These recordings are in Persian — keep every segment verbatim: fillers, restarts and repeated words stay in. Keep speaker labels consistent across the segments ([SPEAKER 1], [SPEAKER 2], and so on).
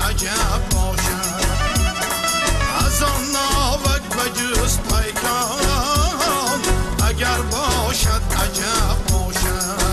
[SPEAKER 1] عجب باشد از آن ناوک به جز پیکان اگر باشد عجب باشد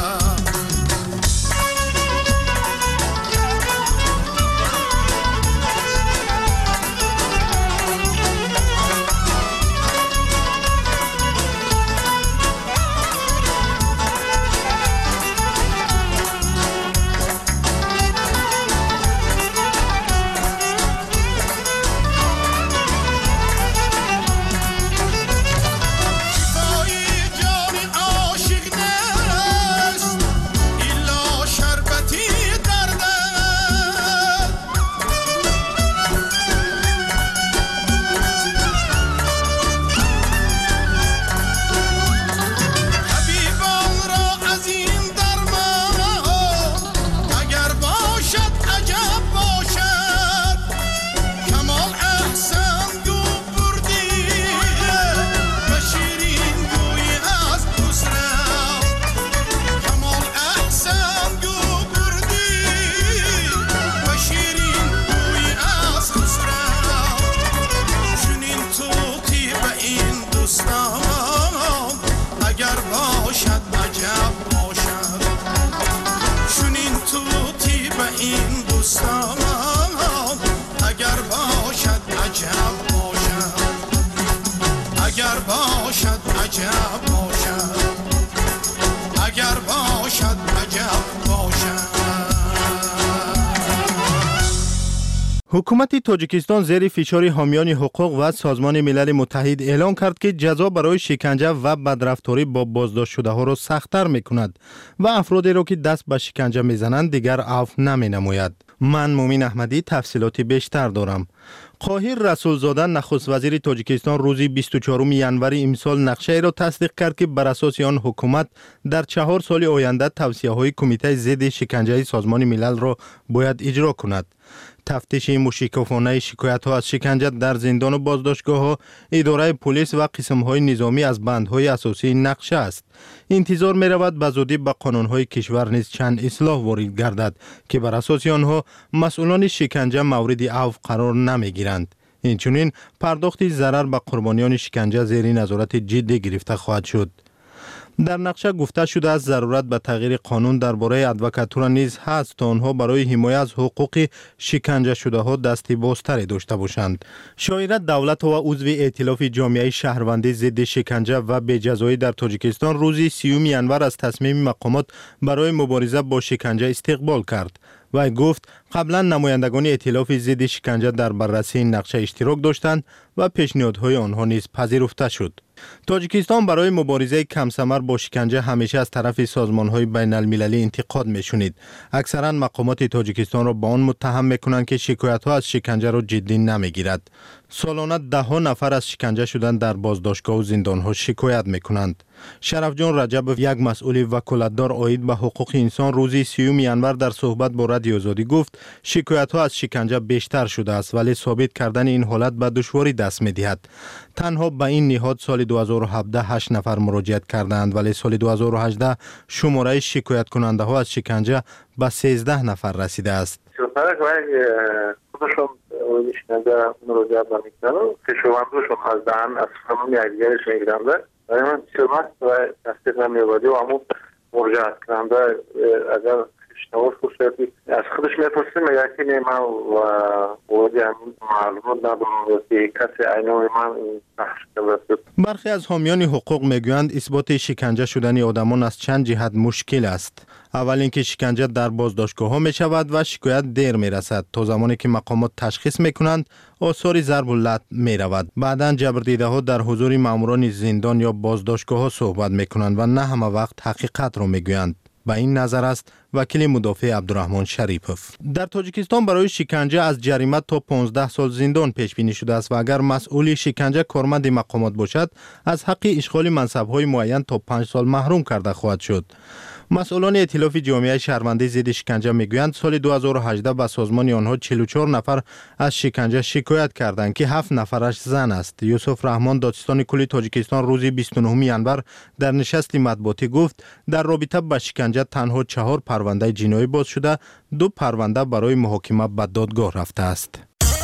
[SPEAKER 2] حکومت تاجیکستان زیر فشار حامیان حقوق و سازمان ملل متحد اعلام کرد که جزا برای شکنجه و بدرفتاری با بازداشت شده ها را سخت‌تر می‌کند و افرادی را که دست به شکنجه می‌زنند دیگر عفو نمی‌نماید. من مومین احمدی تفصیلاتی بیشتر دارم. قاهر رسولزاده نخست وزیر تاجیکستان روز بیست و چهارم ژانویه امسال نقشه را تصدیق کرد که بر اساس آن حکومت در چهار سال آینده توصیه‌های کمیته ضد شکنجه سازمان ملل را باید اجرا کند. تفتیش موشکافانه شکایت‌ها از شکنجه در زندان و بازداشتگاه‌ها اداره پلیس و قسم‌های نظامی از بندهای اساسی نقشه است. انتظار می‌رود به زودی به قانون‌های کشور نیز چند اصلاح وارد گردد که بر اساس آنها مسئولان شکنجه مورد عفو قرار نمی‌گیرند. اینچنین پرداخت ضرر به قربانیان شکنجه زیر نظارت جدی گرفته خواهد شد. در نقشه گفته شده است ضرورت به تغییر قانون درباره ادوکاتور نیز هست تا آنها برای حمایت از حقوق شکنجه شده ها دست بازتری داشته باشند. شاعره دولت و عضو ائتلاف جامعه شهروندی ضد شکنجه و بی‌جزایی در تاجیکستان روز سیوم ژانویه از تصمیم مقامات برای مبارزه با شکنجه استقبال کرد و گفت قبلا نمایندگان ائتلاف ضد شکنجه در بررسی این نقشه اشتراک داشتند و پیشنهادهای آنها نیز پذیرفته شد. تاجیکستان برای مبارزه کم ثمر با شکنجه همیشه از طرف سازمان‌های بین المللی انتقاد می‌شنید. اکثرا مقامات تاجیکستان را با آن متهم می‌کنند که شکایت‌ها از شکنجه را جدی نمی‌گیرد. سالانه ده ها نفر از شکنجه شدن در بازداشتگاه و زندان‌ها شکایت می‌کنند. شرفجان رجبوف یک مسئول وکالتدار عاید به حقوق انسان روز سیوم ژانویه در صحبت با رادیو آزادی گفت شکایت‌ها از شکنجه بیشتر شده است ولی ثابت کردن این حالت به دشواری دست می‌دهد. تنها به این نهاد سال دو هزار و هفده هشت نفر مراجعت کردند ولی سال دو هزار و هجده شماره شکایت کننده ها از شکنجه به سیزده نفر رسیده است.
[SPEAKER 3] خودشون شکنجه مراجعت نمی‌کنند، کشاورزشون از دهن از قانون یکدیگرش می‌گیرند. برای من سمت و تصدیق نمی‌آوردی و همون مراجعت کننده اگر اشتباه فرصتی از خودش می‌پرسیم میگه که نه من و وادی همین معلومات ندارم که کسی عینوی من تحقیق کرده.
[SPEAKER 2] برخی از حامیان حقوق میگویند اثبات شکنجه شدن آدمان از چند جهت مشکل است. اول اینکه شکنجه در بازداشتگاه‌ها می شود و شکایت دیر می رسد تا زمانی که مقامات تشخیص می کنند آثار ضرب و لطم می رود. بعداً جبردیده ها در حضور ماموران زندان یا بازداشتگاه‌ها صحبت می کنند و نه همه وقت حقیقت را می گویند. با این نظر است وکیل مدافع عبدالرحمن شریپوف. در تاجیکستان برای شکنجه از جریمه تا پانزده سال زندان پیش بینی شده است و اگر مسئول شکنجه کارمند مقامات باشد از حق اشغال منصب‌های معین تا پنج سال محروم کرده خواهد شد. مسئولان ائتلاف جامعه شهروندی ضد شکنجه میگویند سال دو هزار و هجده به سازمان آنها چهل و چهار نفر از شکنجه شکایت کردند که هفت نفرش زن است. یوسف رحمان دادستان کلی تاجیکستان روز بیست و نهم ژانویه در نشست مطبوعاتی گفت در رابطه با شکنجه تنها چهار پرونده جنایی باز شده، دو پرونده برای محاکمه به دادگاه رفته است.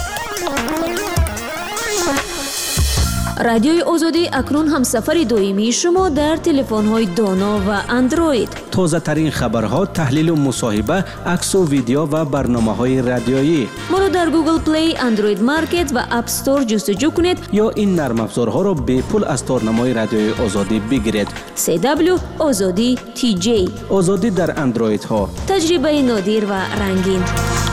[SPEAKER 4] رادیوی آزادی اکنون هم سفر دویمی شما در تلفن‌های دانا و اندروید.
[SPEAKER 5] تازه ترین خبرها، تحلیل و مصاحبه، عکس و ویدیو و برنامه‌های رادیویی.
[SPEAKER 4] ما را در گوگل پلی، اندروید مارکت و اپ استور جستجو کنید
[SPEAKER 5] یا این نرم افزارها را به پول از تارنمای رادیوی آزادی بگیرید.
[SPEAKER 4] سی دبلیو آزادی تی جی.
[SPEAKER 5] آزادی در اندروید ها.
[SPEAKER 4] تجربه نادر و رنگین.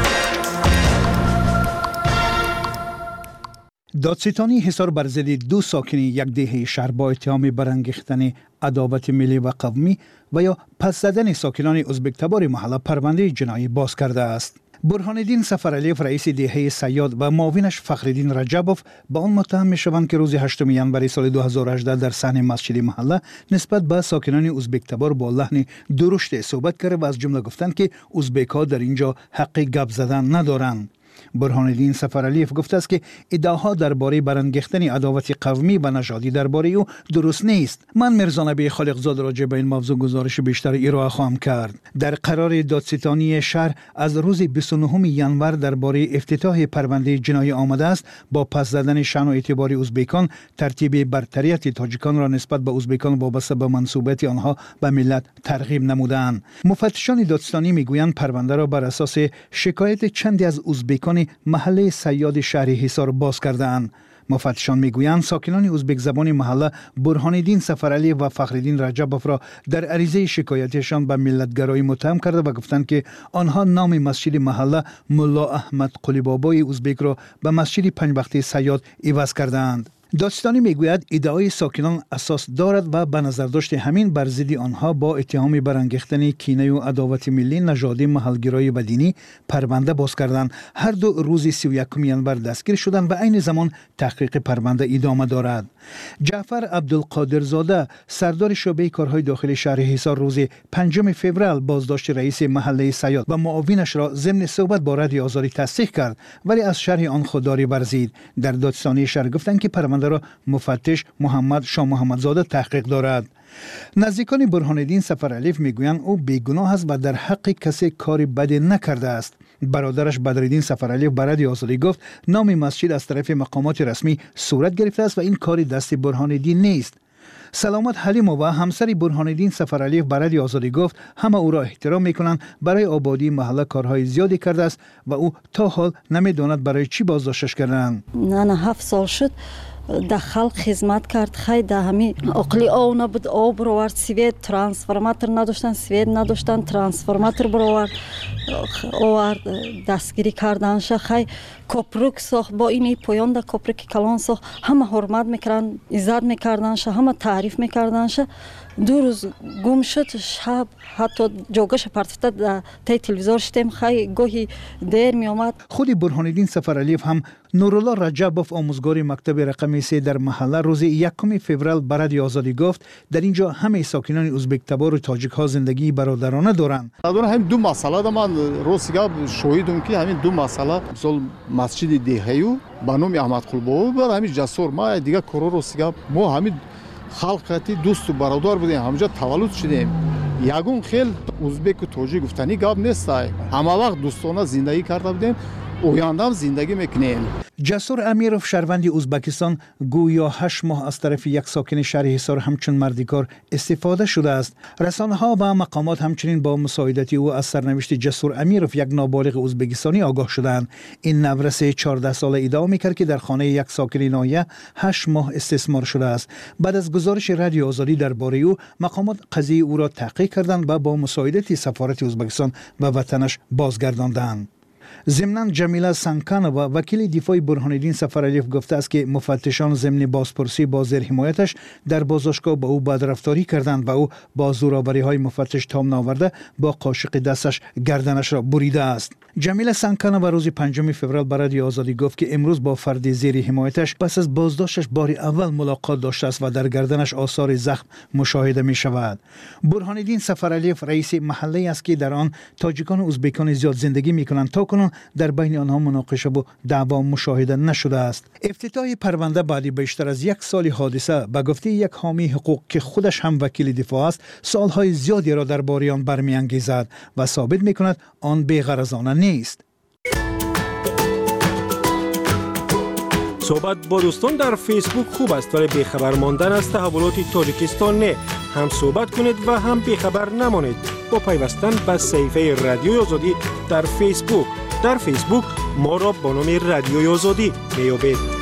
[SPEAKER 6] دادستانی حصار بر ضد دو ساکن یک دهه شهر با اتهام برانگیختن عداوت ملی و قومی و یا پس زدن ساکنان ازبک تبار محله پرونده جنایی باز کرده است. برهانالدین سفرعلیف رئیس دهه صیاد و معاونش فخرالدین رجبوف با آن متهم میشوند که روز هشتم ژانویه سال دو هزار و هجده در صحن مسجد محله نسبت به ساکنان ازبک تبار با لحن درشت صحبت کرده و از جمله گفتند که ازبک ها در اینجا حق گپ زدن ندارند. برهانالدین سفرعلیف گفته است که ادعاها درباره برانگیختن عداوت قومی و نژادی درباره او درست نیست. من میرزا نبی خالقزاد راجع به این موضوع گزارش بیشتر ارائه خواهم کرد. در قرار دادستانی شهر از روز بیست و نهم ژانویه درباره افتتاح پرونده جنایی آمده است با پس زدن شأن و اعتبار ازبکان ترتیب برتریت تاجیکان را نسبت به ازبکان وابسته به منسوبیت آنها به ملت ترغیب نمودند. مفتشان دادستانی میگویند پرونده را بر اساس شکایت چندی از ازبکان محله صیاد شهر حصار باز کردند. مفتشان میگویند ساکنان ازبک زبان محله برهانالدین سفرعلی و فخرالدین رجبوف را در عریضه شکایتشان به ملتگرایی متهم کرده و گفتند که آنها نام مسجد محله ملا احمد قلی بابای ازبک را به مسجد پنج وقته صیاد عوض کردند. دادستانی میگوید ادعای ساکنان اساس دارد و به نظر داشت همین بر ضد آنها با اتهام برانگیختن کینه و عداوت ملی، نژادی، محلگرایی و دینی پرونده باز کردند. هر دو روز سی و یکم ژانویه دستگیر شدند و عین زمان تحقیق پرونده ادامه دارد. جعفر عبدالقادر زاده سردار شعبه کارهای داخلی شهر حصار روز پنجم فوریه بازداشت رئیس محله صیاد و معاونش را ضمن صحبت با رادیو آزادی تصدیق کرد ولی از شرح آن خودداری ورزید. در دادستانی شهر گفتند که پرونده را مفتش محمد شاه محمدزاده تحقیق دارد. نزدیکان برهانالدین سفرعلیف میگویند او بیگناه است و در حق کسی کاری بدی نکرده است. برادرش بدرالدین سفرعلیف به رادیو آزادی گفت نام مسجد از طرف مقامات رسمی صورت گرفته است و این کاری دست برهانالدین نیست. سلامت حلیمووا همسر برهانالدین سفرعلیف به رادیو آزادی گفت همه او را احترام میکنند، برای آبادی محله کارهای زیادی کرده است و او تا حال نمیداند برای چی بازداشتش کردند.
[SPEAKER 7] نه نه هفت سال شد در خلق خدمت کرد، خیلی در همین عقلی آب نبود، آب برآورد، سوید ترانسفورماتور نداشتن، سوید نداشتن، ترانسفورماتور برآورد آورد دستگیری کردنش. خیلی کپروک ساخت، با این پایان در کپروک کلان ساخت، همه حرمت میکردن، عزت میکردنش، همه تعریف میکردنش. دو روز گم شد، شب حتی جوگش پرتفته در تی تلویزیون شدیم، خیلی گاهی دیر می آمد.
[SPEAKER 6] خود برهانالدین سفرعلیف هم نورالله رجبوف آموزگار مکتب رقم سه در محله روز یکم فوریه به رادیو آزادی گفت در اینجا همه ساکنان ازبک تبار و تاجیک ها زندگی برادرانه دارند.
[SPEAKER 8] همین دو مسئله دا من روزگار شاهدم که همین دو مسئله مثل مسجد دهیو به نام احمد قلی بابا همین جسور ما دیگه کارو روزگار ما همین خلقتی دوست و برادر بودیم، همونجا تولد شدیم. یگون خیل ازبک و تاجیک گفتنی گپ نیست، همه وقت دوستانه زندگی کرده بودیم، اویاندم زندگی میکنیم.
[SPEAKER 6] جسور امیروف شهروند ازبکستان گویا هشت ماه از طرف یک ساکن شهر حصار همچون مردیکار استفاده شده است. رسانه ها و مقامات همچنین با مساعدت او از سرنوشت جسور امیروف یک نابالغ ازبکستانی آگاه شدند. این نورسه چهارده ساله ادعا میکرد که در خانه یک ساکن ناحیه هشت ماه استثمار شده است. بعد از گزارش رادیو آزادی درباره او، مقامات قضیه او را تحقیق کردند و با مساعدت سفارت ازبکستان به وطنش بازگرداندند. ضمناً جمیله سانکانووا وکیل دفاع برهان‌الدین سفرعلیف گفته است که مفتشان ضمن بازپرسی با زیر حمایتش در بازداشتگاه با او بدرفتاری کردند و او با زورآوری‌های مفتش تام نآورده با قاشق دستش گردنش را بریده است. جمیله سانکانووا روز پنجم فوریه به رادیو آزادی گفت که امروز با فرد زیر حمایتش پس از بازداشتش بار اول ملاقات داشته است و در گردنش آثار زخم مشاهده می شود. برهان‌الدین سفرعلیف رئیس محله است که در آن تاجیکان و ازبکان زیاد زندگی می کنند. تا کنون در بین آنها مناقشه و دعوا مشاهده نشده است. افتتاح پرونده بعد بیشتر از یک سال حادثه به گفته یک حامی حقوق که خودش هم وکیل دفاع است، سالهای زیادی را درباره آن برمی‌انگیزد و ثابت می‌کند آن بی‌غرضانه نیست.
[SPEAKER 9] صحبت با دوستان در فیسبوک خوب است ولی بیخبر ماندن از تحولات تاجیکستان نه. هم صحبت کنید و هم بیخبر نمانید با پیوستن به صفحه رادیوی آزادی در فیسبوک. در فیسبوک ما را با نام رادیوی آزادی میابید.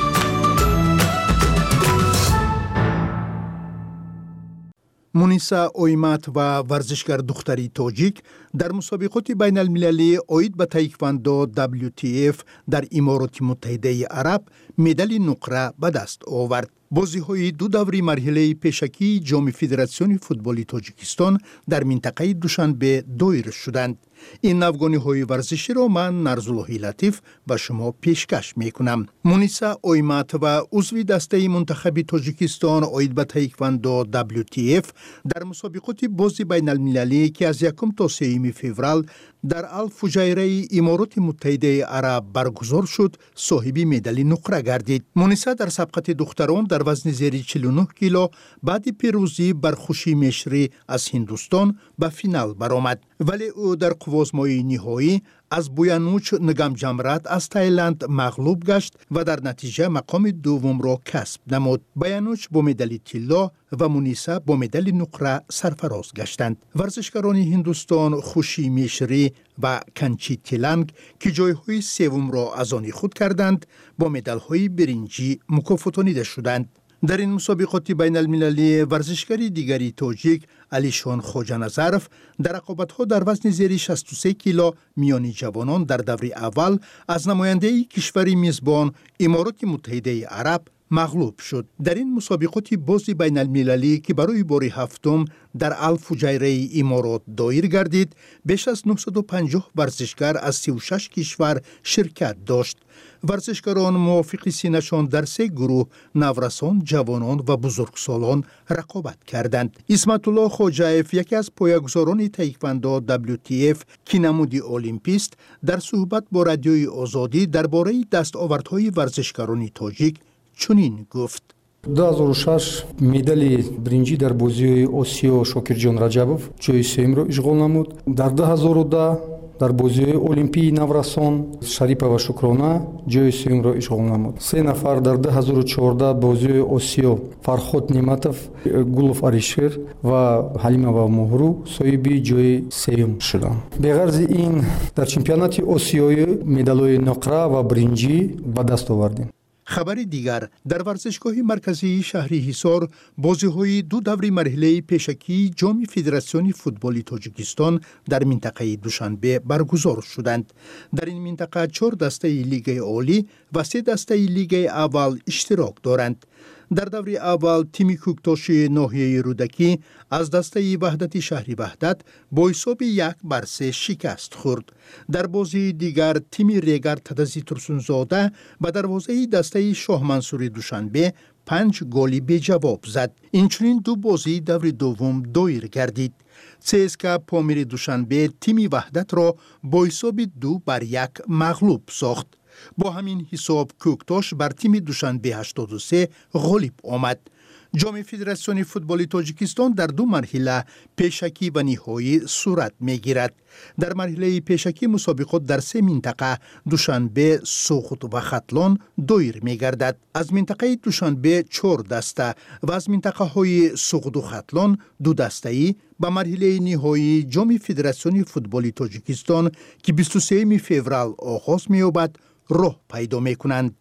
[SPEAKER 2] مونیسا اویمت و ورزشگر دختری تاجیک در مسابقات بین المللی اوید به تایکواندو دبلیو تی اف در امارات متحده عرب مدال نقره به دست آورد. بازی‌های دو دوره مرحله پیشکی جام فدراسیون فوتبال تاجیکستان در منطقه دوشنبه دایر شدند. این نوگانی‌های ورزشی را من نرزالله لطیف به شما پیشکش می‌کنم. مونیسا اویمت و عضو دسته منتخب تاجیکستان اوید به تایکواندو دبلیو تی اف در مسابقات بازی بین المللی که از یکم تا سوم فوریه در الفجیره امارات متحده عرب برگزار شد صاحب مدال نقره گردید. مونیسا در سبقت دختران در وزن زیر چهل و نه کیلو بعد پیروزی بر خوشی مشری از هندوستان به فینال برآمد، ولی او در قوازمای نهایی از بویانوچ نگام جمرات از تایلند مغلوب گشت و در نتیجه مقام دوم را کسب نمود. بویانوچ با مدال طلا و مونیسا با مدال نقره سرفراز گشتند. ورزشکاران هندوستان خوشی مشری و کنچی تلنگ که جایهای سوم را از آن خود کردند با مدال‌های برنجی مکافاتانیده شدند. در این مسابقات بین المللی ورزشکاری دیگری تاجیک علیشان خوجانظرف در رقابت‌ها در وزن زیر شصت و سه کیلو میان جوانان در دوره اول از نماینده کشور میزبان امارات متحده عرب مغلوب شد. در این مسابقات بازی بین المللی که برای بار هفتم در الفجیره امارات دایر گردید، بیش از نهصد و پنجاه ورزشکار از سی و شش کشور شرکت داشت. ورزشکاران موافق سینشان در سه گروه نورسان، جوانان و بزرگسالان رقابت کردند. اسمت الله خوجایف یکی از پایه‌گذاران تایکواندو دبلیو تی اف که نمودی المپیست در صحبت با رادیوی آزادی درباره دستاوردهای ورزشکاران تاجیک چنین گفت:
[SPEAKER 10] دو هزار و شش مدال برنجی در بازی آسیا شاکرجان رجبوف جای سوم را اشغال نمود. در دو هزار و ده در بازی المپی نورسان شریپا و شکرانه جای سوم را اشغال نمود. سه نفر در دو هزار و چهارده بازی آسیا فرخود نیمتوف، گولوف اریشیر و حلیمه و مهرو صاحب جای سوم شدند. به غرض این در چمپیونات آسیایی مدال‌های نقره و برنجی به دست آوردیم.
[SPEAKER 2] خبر دیگر در ورزشگاه مرکزی شهر حصار بازی‌های دو دوره مرحله پیشکی جام فدراسیون فوتبال تاجیکستان در منطقه دوشنبه برگزار شدند. در این منطقه چهار دسته لیگ عالی و سه دسته لیگ اول اشتراک دارند. در دوره اول تیم کوکتاش ناحیه رودکی از دسته وحدت شهری وحدت با حساب یک بر سه شکست خورد. در بازی دیگر تیم ریگر تدزی ترسونزاده به دروازه دسته شاه منصور دوشنبه پنج گلی به جواب زد. اینچنین دو بازی دور دوم دایر گردید. سیسکا پامیر دوشنبه تیم وحدت را با حساب دو بر یک مغلوب ساخت. با همین حساب کوکتاش بر تیم دوشنبه هشتاد و سه غالب آمد. جام فدراسیون فوتبال تاجیکستان در دو مرحله پیشکی و نهایی صورت می‌گیرد. در مرحله پیشکی مسابقات در سه منطقه دوشنبه، سوخت و ختلان دایر می‌گردد. از منطقه دوشنبه چهار دسته و از منطقه‌های سوخت و ختلان دو دسته‌ای به مرحله نهایی جام فدراسیون فوتبال تاجیکستان که بیست و سوم فوریه آغاز می‌یابد راه پیدا می‌کنند.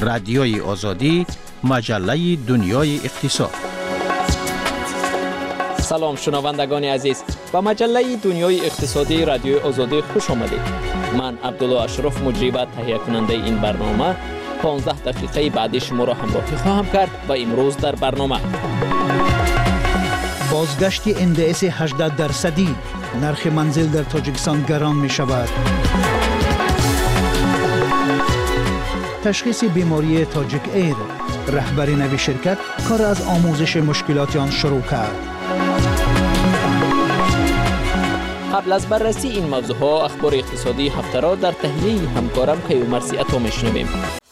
[SPEAKER 11] رادیوی آزادی، مجله دنیای اقتصاد.
[SPEAKER 12] سلام شنوندگان عزیز، به مجله دنیای اقتصادی رادیوی آزادی خوش آمدید. من عبدالله اشرف مجری و تهیه کننده این برنامه پانزده دقیقه بعدی شما را همراهی خواهم کرد و امروز در برنامه
[SPEAKER 6] بازگشت اندس هجده درصدی، نرخ منزل در تاجیکستان گران می شود. تشخیص بیماری تاجیک ایر، رهبر نوی شرکت کار از آموزش مشکلات آن شروع کرد.
[SPEAKER 12] قبل از بررسی این موضوع ها اخبار اقتصادی هفته را در تهیه همکارم کیومرثی عطا میشنویم.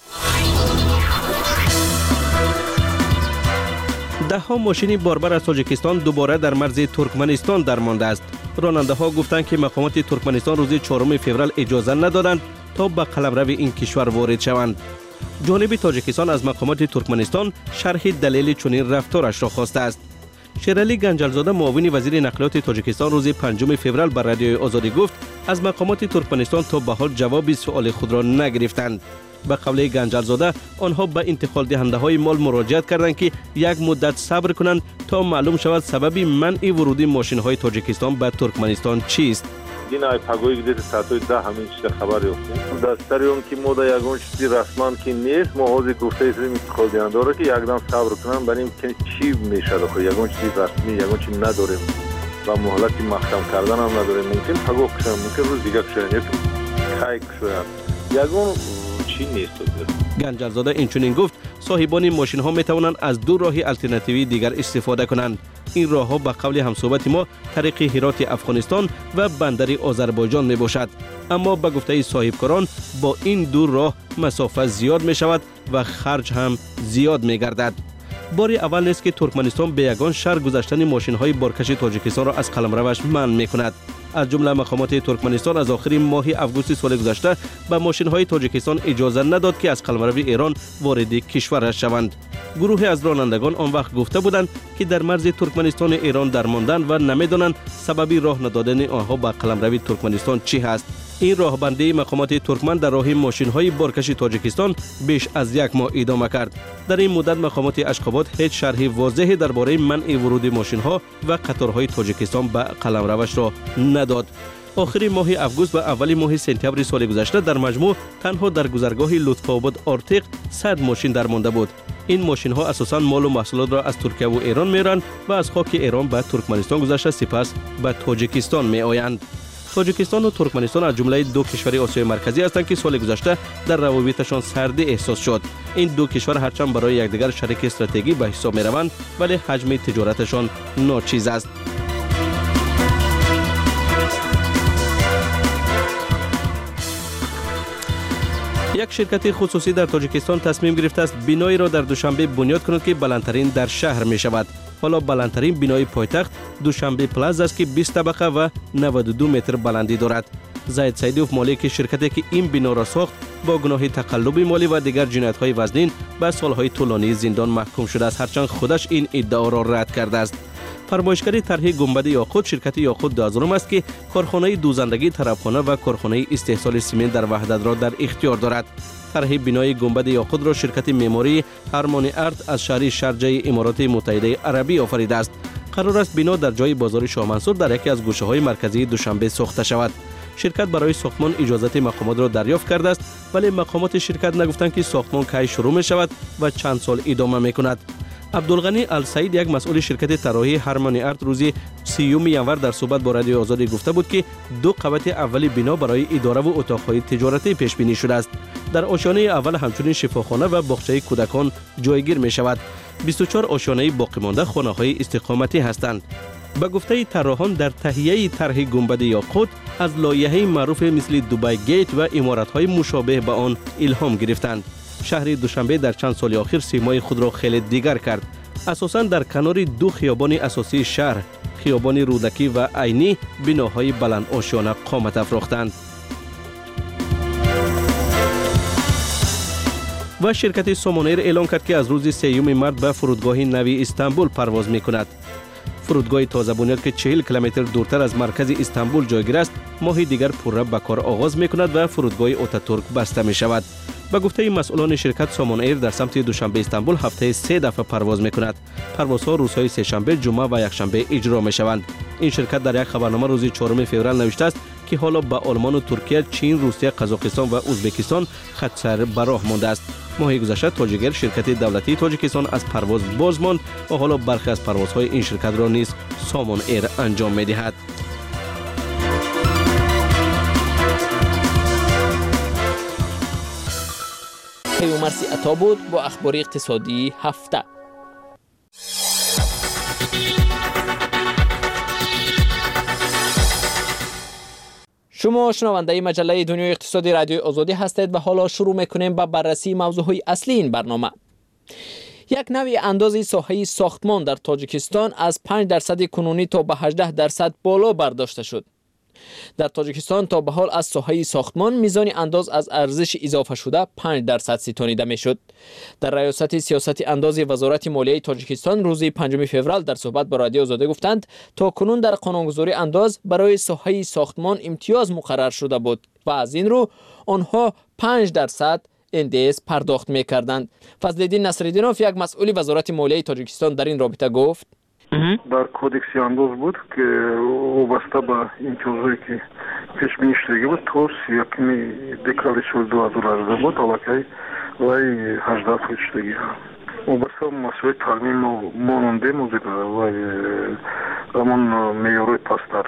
[SPEAKER 13] ده ها ماشین باربر از تاجیکستان دوباره در مرز ترکمنستان درمانده است. راننده ها گفتند که مقامات ترکمنستان روز چهارم فوریه اجازه ندادند تا به قلمرو این کشور وارد شوند. جانب تاجیکستان از مقامات ترکمنستان شرح دلیل چنین رفتارش را خواسته است. شیرعلی گنجلزاده معاون وزیر نقلیات تاجیکستان روز پنجم فوریه بر رادیوی آزادی گفت از مقامات ترکمنستان تا به حال جواب سوال خود را نگرفتند. به قول گنجلزاده آنها به انتقال دهنده های مال مراجعت کردند که یک مدت صبر کنند تا معلوم شود سبب منع ورودی ماشین های تاجیکستان به ترکمنستان چیست.
[SPEAKER 14] دینا پاگوی گذشته ساعتای ده همین چیز خبری افتاد. دستاری اون که مودا یگان چیزی رسمان که نیست موازی گفته ایست انتقال دهنده داره که یکدام صبر کنن بریم که چی میشه داخل یگان چیزی رسمی یگان چیزی نداریم و مهلتی محکم کردن هم نداریم. ممکن پاگو کشن ممکن روز دیگه کشن یک کای کشن یگان چی نیست.
[SPEAKER 13] گنجلزاده اینچنین گفت صاحبان ماشین ها می توانند از دو راه الटरनेटिव्ی دیگر استفاده کنند. این راه ها به قول همصحبت ما طریق هرات افغانستان و بندر آذربایجان می باشد، اما به گفته صاحبکاران با این دو راه مسافت زیاد می شود و خرج هم زیاد می گردد. بار اول نیست که ترکمنستان به یگان شهر گذشتن ماشین های بارکش تاجیکستان را از قلمروش منع می کند. از جمله مقامات ترکمنستان از آخر ماه اوگوست سال گذشته به ماشین های تاجیکستان اجازه نداد که از قلمرو ایران وارد کشورش شوند. گروهی از رانندگان آن وقت گفته بودند که در مرز ترکمنستان ایران درماندند و نمیدانند سببی راه ندادن آنها به قلمرو ترکمنستان چی هست. این راهبندی مقامات ترکمن در راه ماشین های بارکش تاجیکستان بیش از یک ماه ادامه کرد. در این مدت مقامات اشخاباد هیچ شرح واضحی درباره منع ورود ماشین ها و قطارهای تاجیکستان به قلمروش را نداد. آخر ماه اوگوست و اول ماه سپتامبر سال گذشته در مجموع تنها در گذرگاه لطف‌آباد آرتیق صد ماشین درمانده بود. این ماشین ها اساساً مال و محصولات را از ترکیه و ایران میرند و از خاک ایران به ترکمنستان گذشته سپس به تاجیکستان می آیند. تاجیکستان و ترکمنستان از جمله دو کشور آسیای مرکزی هستند که سال گذشته در روابطشان سردی احساس شد. این دو کشور هرچند برای یکدیگر شریک استراتژیکی به حساب می روند ولی حجم تجارتشان ناچیز است. یک شرکت خصوصی در تاجیکستان تصمیم گرفته است بینایی را در دوشنبه بنیاد کند که بلندترین در شهر می شود. حالا بلندترین بینای پایتخت دوشنبه پلاز است که بیست طبقه و نود و دو متر بلندی دارد. زاید سیدوف مالک شرکتی که این بنا را ساخت با گناه تقلب مالی و دیگر جنایت‌های وزنین به سالهای طولانی زندان محکوم شده است، هرچند خودش این ادعا را رد کرده است. فرمایشگر طرح گنبد یاقوت شرکت یاقوت دوازدهم است که کارخانه دوزندگی طرفخانه و کارخانه استحصال سیمنت در وحدت را در اختیار دارد. طرح بنای گنبد یاقوت را شرکت معماری هارمونی آرت از شهر شارجه امارات متحده عربی آفریده است. قرار است بنا در جای بازار شاه منصور در یکی از گوشه‌های مرکزی دوشنبه ساخته شود. شرکت برای ساختمان اجازه مقامات را دریافت کرده است، ولی مقامات شرکت نگفتند که ساختمان کی شروع می شود و چند سال ادامه می کند. عبدالغنی السعید یک مسئول شرکت طراحی هارمونی آرت روز سیوم ینور در صحبت با رادیو آزادی گفته بود که دو قبط اولی بنا برای اداره و اتاق‌های تجارتی پیش بینی شده است. در آشیانه اول همچنین شفاخانه و باغچه کودکان جایگیر می شود. بیست و چهار آشیانه باقی مانده خانه‌های استقامتی هستند. به گفته طراحان در تهیه طرح گنبد یاقوت از لایحه معروف مثل دبی گیت و عمارت‌های مشابه به آن الهام گرفتند. شهر دوشنبه در چند سال اخیر سیمای خود را خیلی دیگر کرد. اساساً در کنار دو خیابان اساسی شهر، خیابان رودکی و عینی، بناهای بلند آشیانه قامت افراختند. و شرکت سامانایر اعلام کرد که از روز سیوم مارس به فرودگاه نوی استانبول پرواز می کند. فرودگاه تازه بنیاد که چهل کیلومتر دورتر از مرکز استانبول جایگیر است ماهی دیگر پورا به کار آغاز میکند و فرودگاه آتاتورک بسته می شود. به گفته مسئولان شرکت سامان ایر در سمت دوشنبه استانبول هفته سه دفعه پرواز میکند. پروازها روزهای سه شنبه، جمعه و یک شنبه اجرا می شوند. این شرکت در یک خبرنامه روز چهارم فوریه نوشته است که حالا به آلمان و ترکیه، چین، روسیه، قزاقستان و ازبکستان خط سر به راه مانده است. ماه گذشته تاجیگر شرکت دولتی تاجیکستان از پرواز باز ماند و حالا برخی از پروازهای این شرکت را نیز سامان ایر انجام می‌دهد.
[SPEAKER 12] پیومرسی عطا بود با اخبار اقتصادی هفته. شما شنونده مجله دنیای اقتصادی رادیوی آزادی هستید و حالا شروع میکنیم با بررسی موضوعهای اصلی این برنامه. یک نوع اندازه ساحه ساختمان در تاجیکستان از پنج درصد کنونی تا به هجده درصد بالا برداشته شد. در تاجیکستان تا به حال از ساحه ساختمان میزان انداز از ارزش اضافه شده پنج درصد ستانیده میشد. در ریاست سیاست انداز وزارت مالیه تاجیکستان روز پنجم فوریه در صحبت با رادیو آزادی گفتند تا کنون در قانونگذاری انداز برای ساحه ساختمان امتیاز مقرر شده بود و از این رو آنها پنج درصد ان دی اس پرداخت میکردند. فضل‌الدین نصرالدینوف یک مسئول وزارت مالیه تاجیکستان در این رابطه گفت
[SPEAKER 15] در کودکس انداز بود که وابسته به امتیازهایی که پیش بینی شده بود تا سی و یکم دکمبر سال دو هزار و هجده بود البته وای هجده فیصد شدگی وابسته به مسئله ترمیم و ماننده موزید و همون معیارهای پستر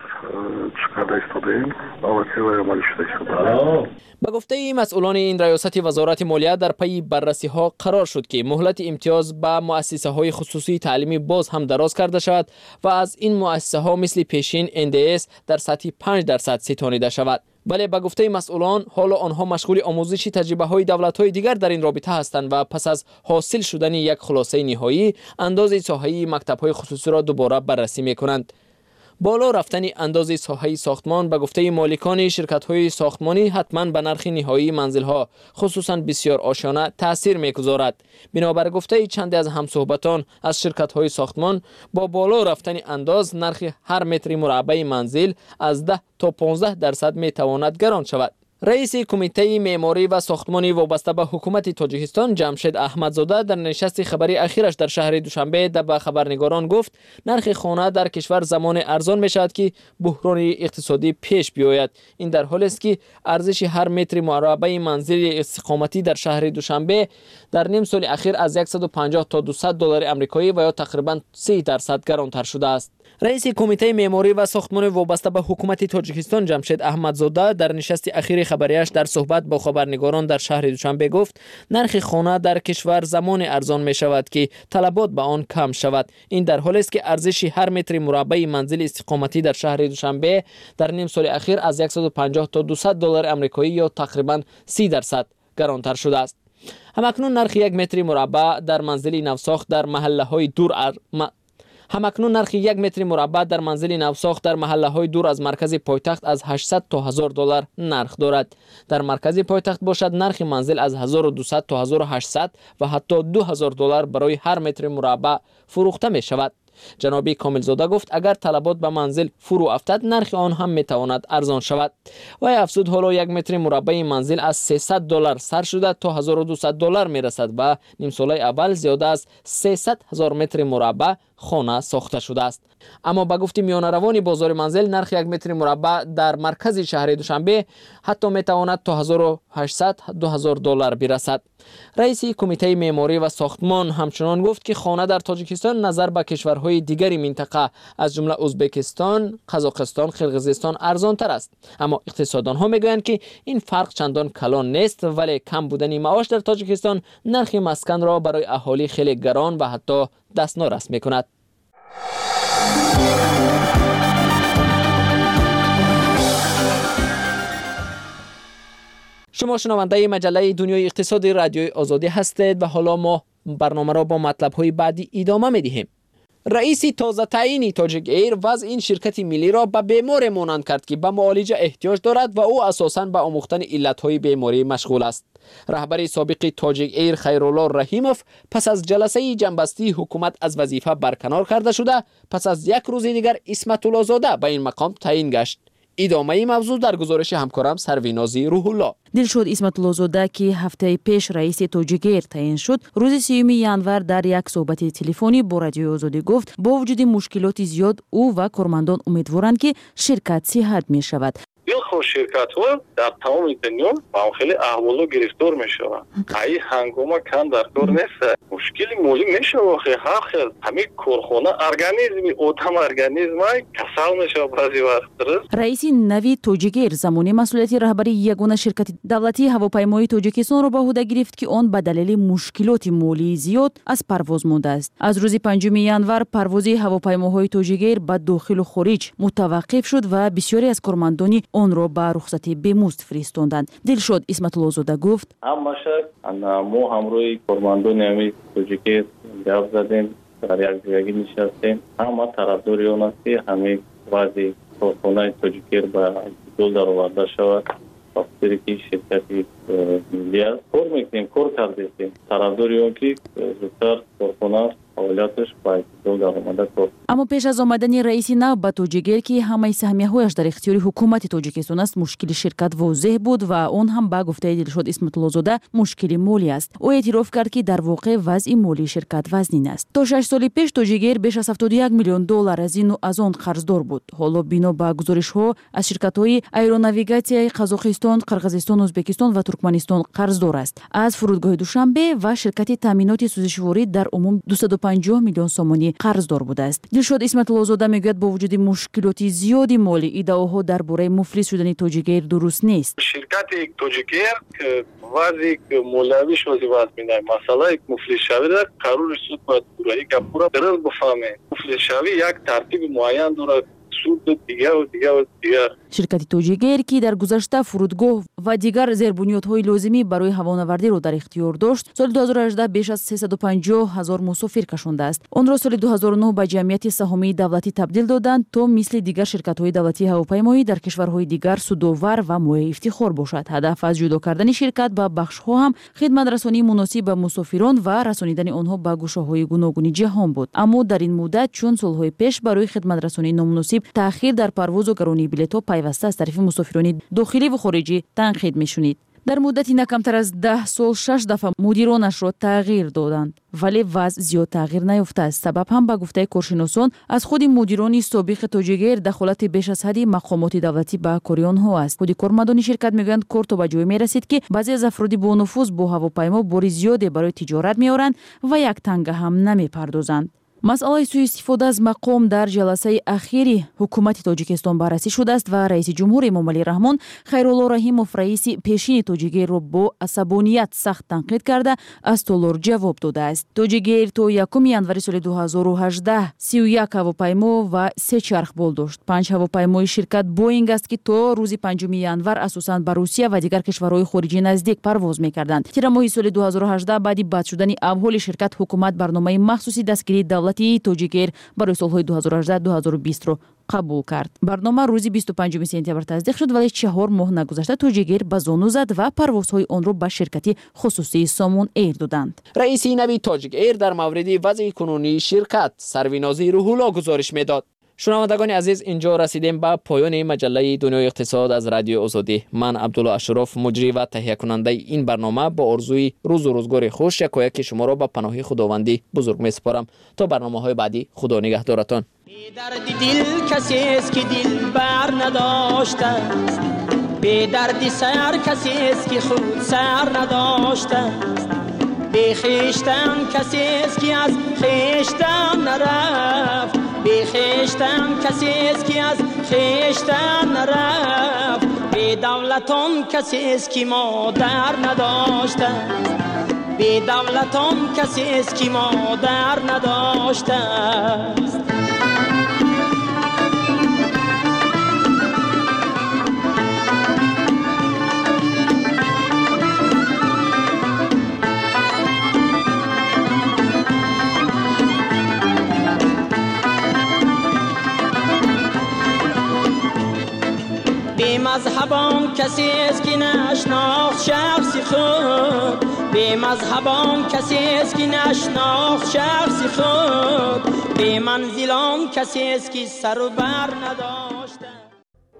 [SPEAKER 15] چقدر ایستاده ایم البته وای عملی شده شده.
[SPEAKER 12] به گفته مسئولان این ریاست وزارت مالیه در پی بررسی ها قرار شد که مهلت امتیاز به مؤسسه های خصوصی تعلیمی باز هم دراز کرده شود و از این مؤسسه ها مثل پیشین ان دی اس در سطح پنج درصد ستانیده شود. ولی به گفته مسئولان حالا آنها مشغول آموزش تجربه های دولت های دیگر در این رابطه هستند و پس از حاصل شدن یک خلاصه نهایی اندازه ساحه مکتب های خصوصی را دوباره بررسی می کنند. بالا رفتن اندازه ساحه ساختمان به گفته مالکان شرکت‌های ساختمانی حتما به نرخ نهایی منزل‌ها خصوصا بسیار آشیانه تأثیر می‌گذارد. بنابر گفته چند از همصحبتان از شرکت‌های ساختمان با بالا رفتن انداز نرخ هر متر مربع منزل از ده تا پانزده درصد می‌تواند گران شود. رئیس کمیته معماری و ساختمانی وابسته به حکومت تاجیکستان جمشید احمدزاده در نشست خبری اخیرش در شهر دوشنبه به خبرنگاران گفت نرخ خانه در کشور زمان ارزان می شود که بحران اقتصادی پیش بیاید. این در حالی است که ارزش هر متر مربع منزل استقامتی در شهر دوشنبه در نیم سال اخیر از صد و پنجاه تا دویست دلار آمریکایی و یا تقریبا سه درصد گرانتر شده است. رئیس کمیته معماری و ساختمان وابسته به حکومت تاجیکستان جمشید احمدزاده در نشست اخیر خبریش در صحبت با خبرنگاران در شهر دوشنبه گفت نرخ خانه در کشور زمان ارزان می شود که طلبات به آن کم شود. این در حالی است که ارزش هر متر مربع منزل استقامتی در شهر دوشنبه در نیم سال اخیر از صد و پنجاه تا دویست دلار آمریکایی یا تقریبا سی درصد گرانتر شده است. همکنون نرخ یک متر مربع در منزل نوساخت در محله های دور ار... م... همکنون نرخ یک متر مربع در منزل نوساخت در محله های دور از مرکز پایتخت از هشتصد تا هزار دلار نرخ دارد. در مرکز پایتخت باشد نرخ منزل از هزار و دویست تا هزار و هشتصد و حتی دو هزار دلار برای هر متر مربع فروخته می شود. جنابی کاملزاده گفت اگر طلبات به منزل فرو افتد نرخ آن هم می تواند ارزان شود. و افزود حالا یک متر مربع منزل از سیصد دلار سر شده تا هزار و دویست دلار می رسد و نیم سال اول زیاده از سیصد هزار متر مربع خانه ساخته شده است. اما به گفته میانه روان بازار منزل نرخ یک متر مربع در مرکز شهر دوشنبه حتی می تواند تا هزار و هشتصد تا دو هزار دلار برسد. رئیس کمیته معماری و ساختمان همچنان گفت که خانه در تاجیکستان نظر به کشورهای دیگری منطقه از جمله ازبکستان، قزاقستان، قرقیزستان ارزان تر است. اما اقتصاددان ها میگویند که این فرق چندان کلان نیست ولی کم بودن معاش در تاجیکستان نرخ مسکن را برای اهالی خیلی گران و حتی دستنارس میکند. شما شنونده مجله دنیای اقتصادی رادیوی آزادی هستید و حالا ما برنامه را با مطلب‌های بعدی ادامه می‌دهیم. رئیس تازه تعیین تاجیک ایر وضع این شرکت ملی را به بیمار مانند کرد که به معالجه احتیاج دارد و او اساساً به آموختن علتهای بیماری مشغول است. رهبر سابق تاجیک ایر خیرالله رحیموف پس از جلسه جنبستی حکومت از وظیفه برکنار کرده شده، پس از یک روز دیگر اسمت الله زاده به این مقام تعیین گشت. ادامه این موضوع در گزارش همکارم سروینازی روح الله.
[SPEAKER 16] دلشد اسمت الله زاده که هفته پیش رئیس تاجیک ایر تعیین شد، روز سیوم ینور در یک صحبت تلفنی با رادیوی آزادی گفت با وجود مشکلات زیاد او و کارمندان امیدوارند که شرکت صحت می شود.
[SPEAKER 15] билхо ширкатҳо дар тамоми дунё ба хеле аҳволо гирифтор мешаванд. ай ҳангома кам дар кор нест. мушкили молӣ мешава охе ҳар хел ҳамин корхона организми одам организмай касал мешава баъзи вақт.
[SPEAKER 16] раиси нави тоҷик эйр замони масъулияти раҳбари ягона ширкати давлатии ҳавопаймоии тоҷикистонро ба ӯҳда гирифт ки он ба далели мушкилоти молии зиёд аз парвоз мондааст. аз рӯзи панҷуми январ парвози ҳавопаймоҳои тоҷик эйр ба дохилу хориҷ мутаваққиф шуд ва бисёре аз кормандони онро ба рухсати бемузд фиристонданд. дилшод исматулло зода гуфт:
[SPEAKER 17] ҳамаша мо ҳамроҳи кормандони ҳамин тоҷик эйр гап задем, дар якҷоягӣ нишастем. ҳама тарафдори он аст ки ҳамин вазъи корхонаи тоҷик эйр ба ҷудол дароварда шавад. ба хотире ки ширкати миллӣ аст, кор мекунем, кор кардем. тарафдори он ки зудтар корхона фаъолияташ ба ҷудол даромада кор.
[SPEAKER 16] аммо пеш аз омадани раиси нав ба тоҷик эйр ки ҳамаи саҳмияҳояш дар ихтиёри ҳукумати тоҷикистон аст, мушкили ширкат возеҳ буд ва он ҳам ба гуфтаи дилшод исматуллозода мушкили молӣ аст. ӯ эътироф кард ки дар воқеъ вазъи молии ширкат вазнин аст. то шаш соли пеш тоҷик эйр беш аз ҳафтоду як миллион доллар аз ину аз он қарздор буд. ҳоло бино ба гузоришҳо аз ширкатҳои аэронавигатсияи қазоқистон, қирғизистон, ӯзбекистон ва туркманистон қарздор аст. аз фурудгоҳи душанбе ва ширкати таъминоти сӯзишворӣ дар умум дусаду панҷоҳ миллион сомонӣ қарздор будааст. дилшод исматуллозода мегӯяд бо вуҷуди мушкилоти зиёди молӣ иддаоҳо дар бораи муфлис шудани тоҷик эйр дуруст нест.
[SPEAKER 15] ширкати тоҷик эйр вазъи молиявиш вози васт минай масъалаи муфлисшавида қарори суд бояд бураи гапура дирил бифаҳмем. муфлисшавӣ як тартиби муайян дорад.
[SPEAKER 16] ширкати тоҷик эйр ки дар гузашта фурудгоҳ ва дигар зербунёдҳои лозимӣ барои ҳавонавардиро дар ихтиёр дошт, соли ду ҳазору ҳаждаҳ беш аз сесаду панҷоҳ ҳазор мусофир кашондааст. онро соли ду ҳазору нӯҳ ба ҷамъияти саҳомии давлатӣ табдил доданд, то мисли дигар ширкатҳои давлатии ҳавопаймоӣ дар кишварҳои дигар судовар ва моеъ ифтихор бошад. ҳадаф аз ҷудо кардани ширкат ба бахшҳо ҳам хидматрасонии муносиб ба мусофирон ва расонидани онҳо ба гӯшаҳои гуногуни ҷаҳон буд. аммо дар ин муддат чун солҳои пеш барои хидматрасонии номуносиб таъхир дар парвозу гаронии билетҳо пайваста аз тарафи мусофирони дохилӣ ва хориҷӣ танқид мешунид. дар муддати на камтар аз даҳ сол шаш дафъа мудиронашро тағйир доданд, вале вазъ зиёд тағйир наёфтааст. сабаб ҳам ба гуфтаи коршиносон аз худи мудирони собиқи тоҷик эйр дахолати беш аз ҳадди мақомоти давлатӣ ба кори онҳо аст. худи кормандони ширкат мегӯянд кор то ба ҷое мерасид ки баъзе аз афроди бонуфуз бо ҳавопаймо бори зиёде барои тиҷорат меоранд ва як танга ҳам намепардозанд. масъалаи сӯистифода аз мақом дар ҷаласаи ахири ҳукумати тоҷикистон баррасӣ шудааст ва раиси ҷумҳур эмомалӣ раҳмон хайрулло раҳимов раиси пешини тоҷик эйрро бо асабоният сахт танқид карда аз толор ҷавоб додааст. тоҷик эйр то якуми январи соли ду ҳазору ҳаждаҳ сию як ҳавопаймо ва се чархбол дошт. панҷ ҳавопаймои ширкат боинг аст ки то рӯзи панҷуми январ асосан ба русия ва дигар кишварҳои хориҷӣ наздик парвоз мекарданд. тирамоҳи соли ду ҳазору ҳаждаҳ баъди бад шудани авҳоли ширкат ҳукумат барномаи махсуси дастгирии давлати тоҷик эйр барои солҳои ду ҳазору ҳаждаҳ ду ҳазору бистро қабул кард. барнома рӯзи бисту панҷуми сентябр таздиқ шуд, вале чаҳор моҳ нагузашта тоҷик эйр ба зону зад ва парвозҳои онро ба ширкати хусусии Somon Air доданд.
[SPEAKER 12] раиси нави тоҷик эйр дар мавриди вазъи кунунии ширкат Сарвинозӣ Рӯҳулло гузориш медод. шунавандагони азиз, инҷо расидем ба поёни маҷаллаи Дунёи иқтисод аз Радиои Озодӣ. Ман Абдулло Ашуроф, муҷрӣ ва таҳиякунандаи ин барнома, бо орзуи рӯзу рӯзгори хуш якояки шуморо ба паноҳи худовандӣ бузург месупорам. то барномаҳои баъдӣ худо нигаҳдоратон.
[SPEAKER 18] बेदर्दी दिल कसीस की दिल बार نداشته است बेदर्दी سر کسیست که خود سر نداشته است بی خویشتن کسیست که از خویشتن نرفت بی خویشتن کسیست که از خویشتن نرفت بی دولتان کسیست که مادر نداشته است بی دولتان کسیست که مادر نداشته است بی مذهبان کسی است که نشناخت شخص خود، بی مذهبان کسی است که نشناخت شخص خود، بی منزلان کسی است که سر و بر نداشته.